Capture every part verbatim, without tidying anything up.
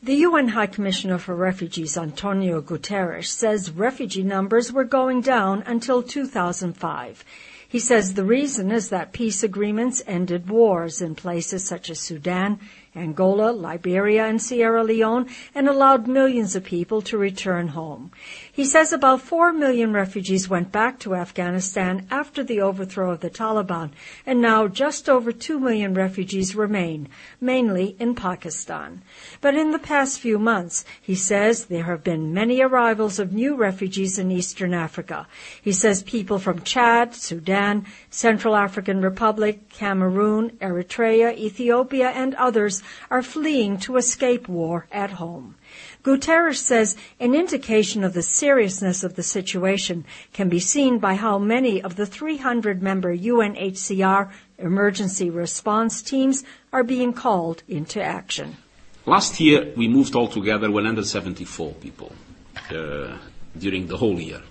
The U N High Commissioner for Refugees, Antonio Guterres, says refugee numbers were going down until two thousand five. He says the reason is that peace agreements ended wars in places such as Sudan, Angola, Liberia, and Sierra Leone, and allowed millions of people to return home. He says about four million refugees went back to Afghanistan after the overthrow of the Taliban, and now just over two million refugees remain, mainly in Pakistan. But in the past few months, he says there have been many arrivals of new refugees in Eastern Africa. He says people from Chad, Sudan, Central African Republic, Cameroon, Eritrea, Ethiopia, and others are fleeing to escape war at home. Guterres says an indication of the seriousness of the situation can be seen by how many of the three hundred member U N H C R emergency response teams are being called into action. Last year, we moved altogether one hundred seventy-four people uh, during the whole year.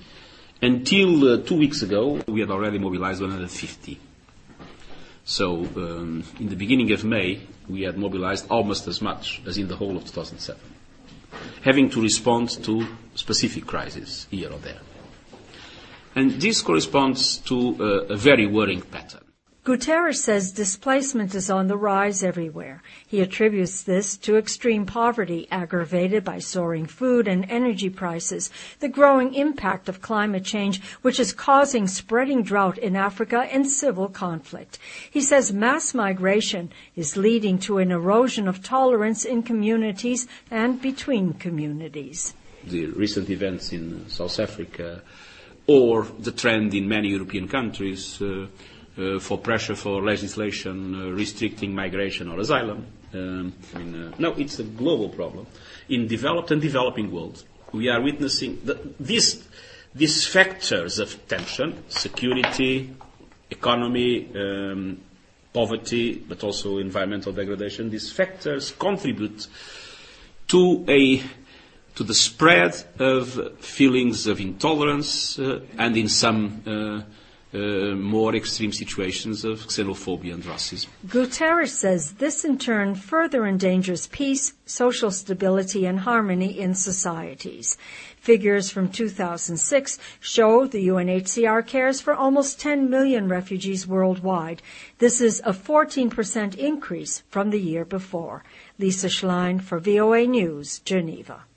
Until uh, two weeks ago, we had already mobilized one hundred fifty. So, um, in the beginning of May, we had mobilized almost as much as in the whole of two thousand seven, having to respond to specific crises here or there. And this corresponds to uh, a very worrying pattern. Guterres says displacement is on the rise everywhere. He attributes this to extreme poverty aggravated by soaring food and energy prices, the growing impact of climate change, which is causing spreading drought in Africa and civil conflict. He says mass migration is leading to an erosion of tolerance in communities and between communities. The recent events in South Africa, or the trend in many European countries, uh, Uh, for pressure for legislation uh, restricting migration or asylum. Um, I mean, uh, no, it's a global problem. In developed and developing worlds, we are witnessing the, these, these factors of tension, security, economy, um, poverty, but also environmental degradation. These factors contribute to a to the spread of feelings of intolerance uh, and in some uh, Uh, more extreme situations of xenophobia and racism. Guterres says this in turn further endangers peace, social stability, and harmony in societies. Figures from two thousand six show the U N H C R cares for almost ten million refugees worldwide. This is a fourteen percent increase from the year before. Lisa Schlein for V O A News, Geneva.